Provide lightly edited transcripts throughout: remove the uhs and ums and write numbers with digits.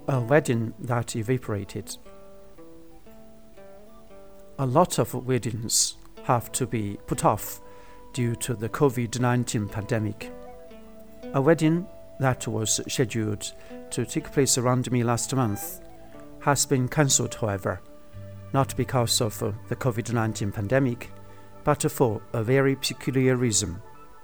A wedding that evaporated. A lot of weddings have to be put off due to the COVID-19 pandemic. A wedding that was scheduled to take place around me last month has been cancelled, however, not because of the COVID-19 pandemic, but for a very peculiar reason.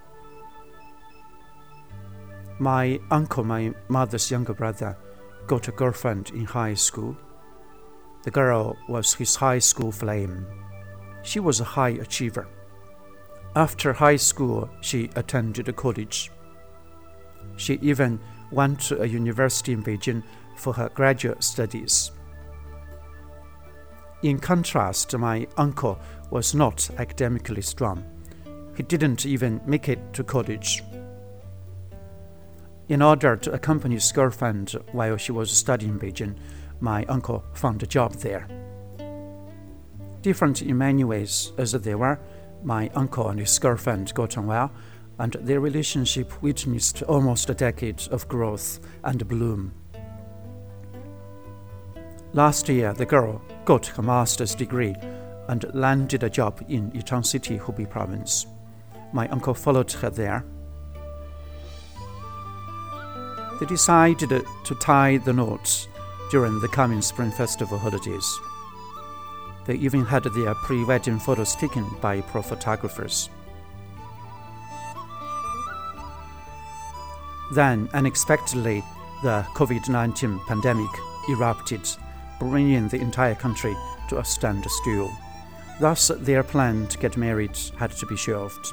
My uncle, my mother's younger brother, got a girlfriend in high school. The girl was his high school flame. She was a high achiever. After high school, she attended college. She even went to a university in Beijing for her graduate studies. In contrast, my uncle was not academically strong. He didn't even make it to college. In order to accompany his girlfriend while she was studying in Beijing, my uncle found a job there. Different in many ways as they were, my uncle and his girlfriend got on well, and their relationship witnessed almost a decade of growth and bloom. Last year, the girl got her master's degree and landed a job in Yichang City, Hubei province. My uncle followed her there. They decided to tie the knots during the coming Spring Festival holidays. They even had their pre-wedding photos taken by pro photographers. Then, unexpectedly, the COVID-19 pandemic erupted, bringing the entire country to a standstill. Thus, their plan to get married had to be shelved.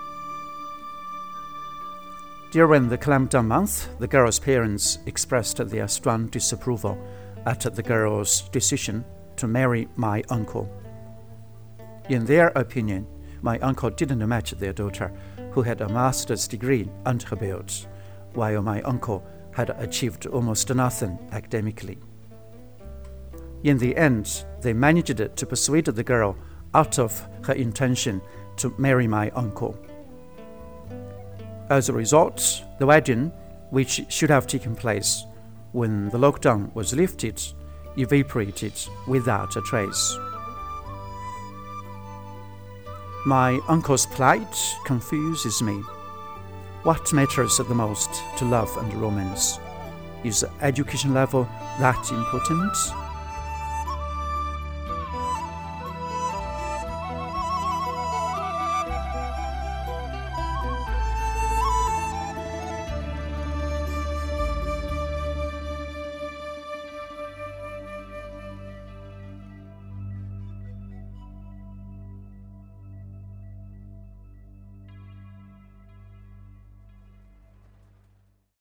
During the clampdown month, the girl's parents expressed their strong disapproval at the girl's decision to marry my uncle. In their opinion, my uncle didn't match their daughter, who had a master's degree under her belt, while my uncle had achieved almost nothing academically. In the end, they managed to persuade the girl out of her intention to marry my uncle. As a result, the wedding, which should have taken place when the lockdown was lifted, evaporated without a trace. My uncle's plight confuses me. What matters the most to love and romance? Is the education level that important?